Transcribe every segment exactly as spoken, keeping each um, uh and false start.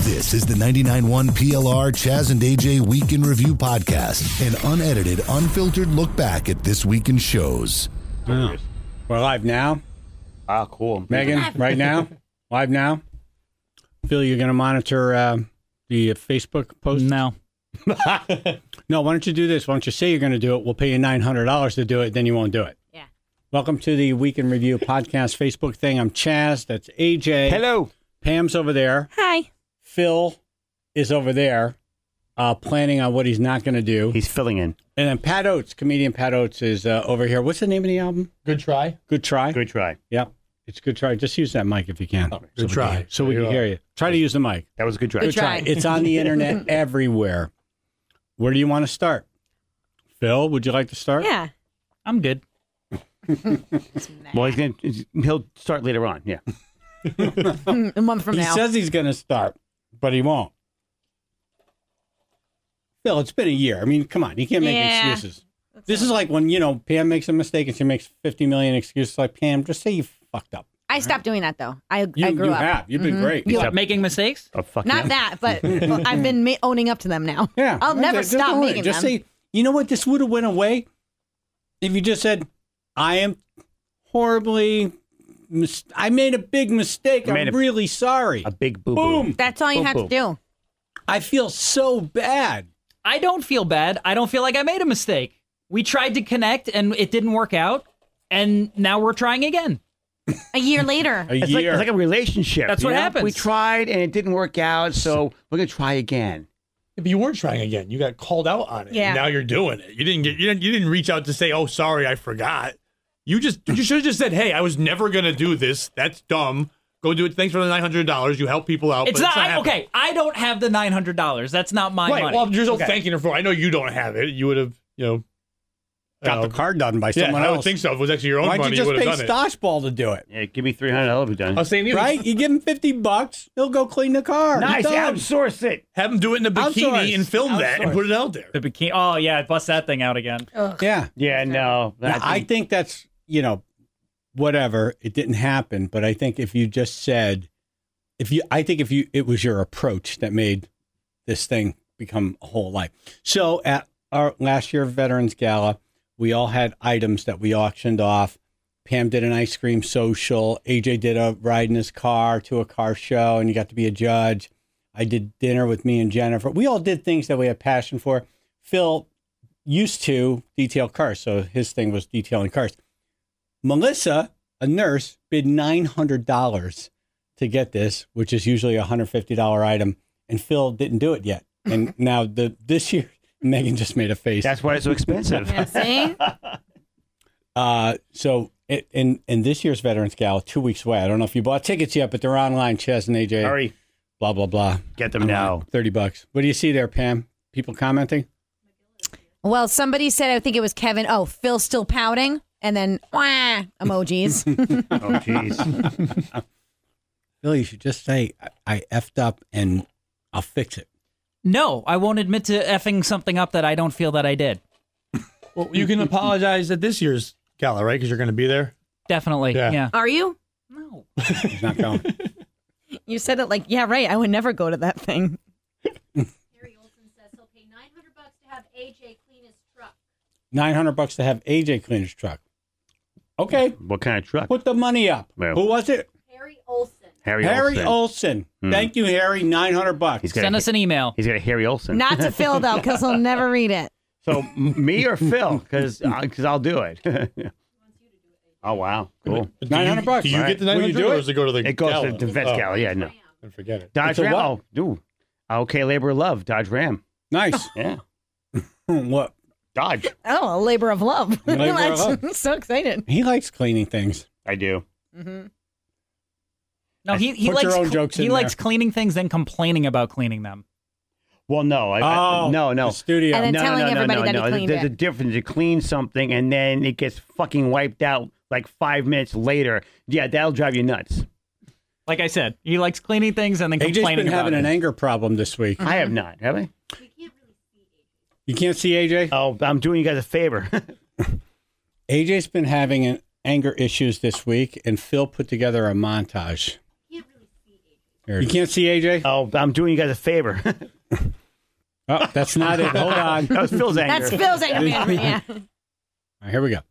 This is the ninety-nine point one P L R Chaz and A J Week in Review podcast, an unedited, unfiltered look back at this week in shows. Oh. We're live now. Ah, cool. Megan, right now? Live now? Phil, you're going to monitor uh, the Facebook post? No. No, why don't you do this? Why don't you say you're going to do it? We'll pay you nine hundred dollars to do it, then you won't do it. Yeah. Welcome to the Week in Review podcast Facebook thing. I'm Chaz. That's A J. Hello. Pam's over there. Hi. Phil is over there uh, planning on what he's not going to do. He's filling in. And then Pat Oates, comedian Pat Oates, is uh, over here. What's the name of the album? Good try. Good Try? Good try. Yep. It's Good Try. Just use that mic if you can. Oh, good so try. We can, so we There can you hear are. you. Try to use the mic. That was a good try. Good try. It's on the internet everywhere. Where do you want to start? Phil, would you like to start? Yeah. I'm good. Well, he's gonna. He'll start later on. Yeah. A month from He now. says he's going to start, but he won't. Phil, it's been a year. I mean, come on. You can't make Yeah. excuses. This is like when, you know, Pam makes a mistake and she makes fifty million excuses. Like, Pam, just say you fucked up. I stopped doing that though. I You, I grew you up. have. You've been great. You- Stop making mistakes? Oh, fuck Not yeah. that, but well, I've been ma- owning up to them now. Yeah. I'll never Just stop own it. making Just them. say, you know what? This would have went away if you just said, I am horribly, mis- I made a big mistake. I made I'm a- really sorry. A big boo boo. Boom. That's all you Boom, have boom. to do. I feel so bad. I don't feel bad. I don't feel like I made a mistake. We tried to connect and it didn't work out. And now we're trying again. A year later. A It's like, year. it's like a relationship. That's you what know? happens. We tried and it didn't work out, so we're gonna try again. But you weren't trying again. You got called out on it. Yeah. And now you're doing it. You didn't get. You didn't. You didn't reach out to say, "Oh, sorry, I forgot." You just. You should have just said, "Hey, I was never gonna do this. That's dumb. Go do it. Thanks for the nine hundred dollars. You help people out." It's but not, I, happening." okay. I don't have the nine hundred dollars. That's not my Right. money. Well, you're still Okay. thanking her for. I know you don't have it. You would have. You know. Got uh, the card done by Yeah, someone I else. would think so. If it was actually your own Why'd money, you you just would pay have done it. Stoshball to do it? Yeah, give me three hundred. I'll be done. I was saying, Right? You give him fifty bucks, he'll go clean the car. Nice. He's done. Outsource it. have him do it in a bikini Outsource. and film that and Outsource. put it out there. The bikini. Oh, yeah. Bust that thing out again. Yeah. Yeah. No. Now, I think that's, you know, whatever. It didn't happen, but I think if you just said, if you, I think if you, it was your approach that made this thing become a whole life. So at our last year Veterans Gala, we all had items that we auctioned off. Pam did an ice cream social. A J did a ride in his car to a car show, and you got to be a judge. I did dinner with me and Jennifer. We all did things that we had passion for. Phil used to detail cars, so his thing was detailing cars. Melissa, a nurse, bid nine hundred dollars to get this, which is usually a one hundred fifty dollars item, and Phil didn't do it yet. And now the this year, Megan just made a face. that's why it's so expensive. Yeah, see? Uh, so it, in in this year's Veterans Gala, two weeks away. I don't know if you bought tickets yet, but they're online. Chaz and A J. Hurry, Blah blah blah. get them Online. now. Thirty bucks. What do you see there, Pam? People commenting. Well, somebody said, I think it was Kevin, oh, Phil's still pouting. And then, wah, emojis. Oh, jeez. Phil, you should just say I, I effed up and I'll fix it. No, I won't admit to effing something up that I don't feel that I did. Well, you can apologize at this year's gala, right? Because you're going to be there. Definitely. Yeah. Yeah. Are you? No. He's not going. You said it like, yeah, right. I would never go to that thing. Harry Olson says he'll pay nine hundred bucks to have A J clean his truck. Nine hundred bucks to have A J clean his truck. Okay, What kind of truck? put the money up. Well- Who was it? Harry Olson. Harry, Harry Olsen. Olson. Hmm. Thank you, Harry. Nine hundred bucks. He's got Send a, us an email. He's got a Harry Olsen. Not to Phil, though, because he'll never read it. So m- me or Phil? Because because I'll do it. Oh wow, cool. Do Nine you- hundred bucks. Do you All get the right. nine Will you hundred, do or it? does it go to the It goes gala? to the Vets Oh, Gala. Yeah, no. then forget it. Dodge It's a Ram. what? Oh, do. Okay, labor of love. Dodge Ram. Nice. Yeah, What? Dodge. Oh, a labor of love. Labor of That's- love. I'm so excited. He likes cleaning things. I do. No, he, he Put likes your own cl- jokes he in likes there. cleaning things, then complaining about cleaning them. Well, no, I, I- Oh, no, no. the studio. And then no, no, telling no, no, everybody no, that he no. cleaned There's it. a difference. You clean something and then it gets fucking wiped out like five minutes later. Yeah, that'll drive you nuts. Like I said, he likes cleaning things and then A J's complaining been about having it. an anger problem this week. I have not, have I? We can't really see A J. You can't see A J? Oh, I'm doing you guys a favor. A J's been having an anger issues this week, and Phil put together a montage. Can't really see A J's Here. You can't see A J? Oh, I'm doing you guys a favor. Oh, that's not it. Hold on. That was Phil's anger. That's Phil's anger. Yeah. All right, here we go.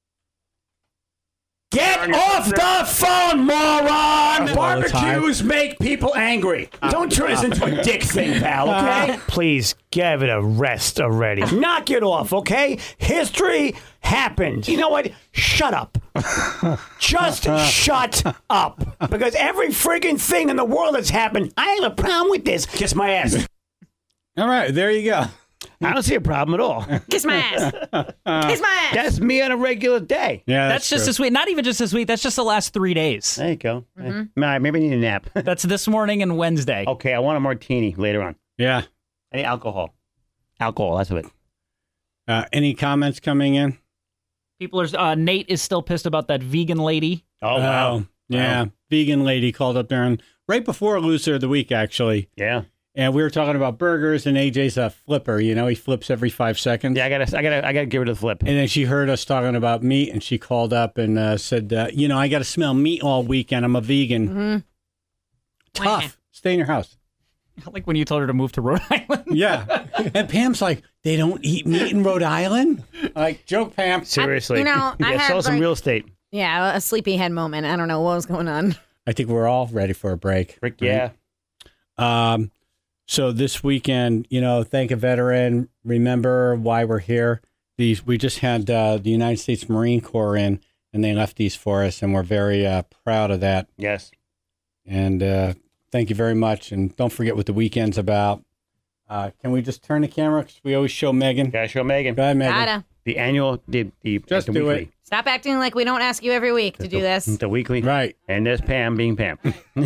Get off the phone, moron! Barbecues make people angry. Don't turn this into a dick thing, pal, okay? Please give it a rest already. Knock it off, okay? History happened. You know what? Shut up. Just shut up. Because every friggin' thing in the world that's happened, I have a problem with this. Kiss my ass. All right, there you go. I don't see a problem at all. Kiss my ass. Kiss my ass. That's me on a regular day. Yeah, That's, just true. this week. Not even just this week. That's just the last three days. There you go. Mm-hmm. Nah, maybe I need a nap. That's this morning and Wednesday. Okay, I want a martini later on. Yeah. I need alcohol. Alcohol, that's it. Uh, any comments coming in? People are. Uh, Nate is still pissed about that vegan lady. Oh, wow. Yeah. Wow. Vegan lady called up there and right before Loser of the Week, actually. Yeah. And we were talking about burgers, and A J's a flipper. You know, he flips every five seconds. Yeah, I gotta, I gotta, I gotta give her the flip. And then she heard us talking about meat, and she called up and uh, said, uh, "You know, I got to smell meat all weekend. I'm a vegan. Mm-hmm. Tough. Stay in your house." Like when you told her to move to Rhode Island. Yeah. And Pam's like, "They don't eat meat in Rhode Island." Like, joke, Pam. Seriously, you know, I yeah, had, sell some like- real estate. Yeah, a sleepyhead moment. I don't know what was going on. I think we're all ready for a break. Rick, yeah. Um. So this weekend, you know, thank a veteran. Remember why we're here. These we just had uh, the United States Marine Corps in, and they left these for us, and we're very uh, proud of that. Yes. And uh, thank you very much. And don't forget what the weekend's about. Uh, can we just turn the camera? Because we always show Megan. Gotta show Megan. Go ahead, Megan. Gotta. The annual, the, the Just the do weekly. it. Stop acting like we don't ask you every week to do this. The weekly. Right. And there's Pam being Pam.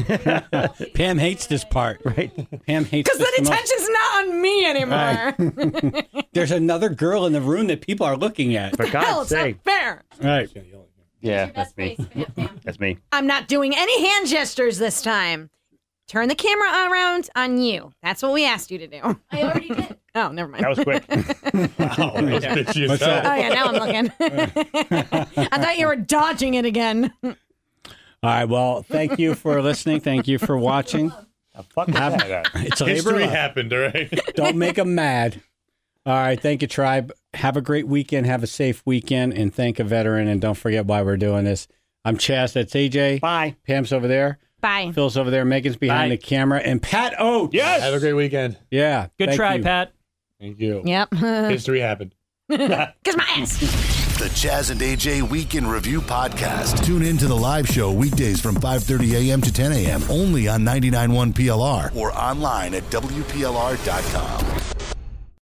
Pam hates this part. Right. Pam hates Because this the the most. attention's not on me anymore. There's another girl in the room that people are looking at. For Hell, God's it's not sake. fair. Right. Yeah, Your that's best me. face, Pam, Pam. That's me. I'm not doing any hand gestures this time. Turn the camera around on you. That's what we asked you to do. I already did. Oh, never mind. That was quick. Wow, that was bitchy as What's hell. that? Oh, yeah, now I'm looking. I thought you were dodging it again. All right. Well, thank you for listening. Thank you for watching. The fuck is that? It's a labor History of love. happened, all right? Don't make them mad. All right. Thank you, Tribe. Have a great weekend. Have a safe weekend. And thank a veteran. And don't forget why we're doing this. I'm Chaz. That's A J. Bye. Pam's over there. Bye. Phil's over there. Megan's behind Bye. the camera. And Pat Oates. Yes. Have a great weekend. Yeah. Good thank try, you. Pat. Thank you. Yep. History happened. Kiss my ass. The Chaz and A J Week in Review podcast. Tune in to the live show weekdays from five thirty a.m. to ten a.m. only on ninety-nine point one P L R or online at W P L R dot com.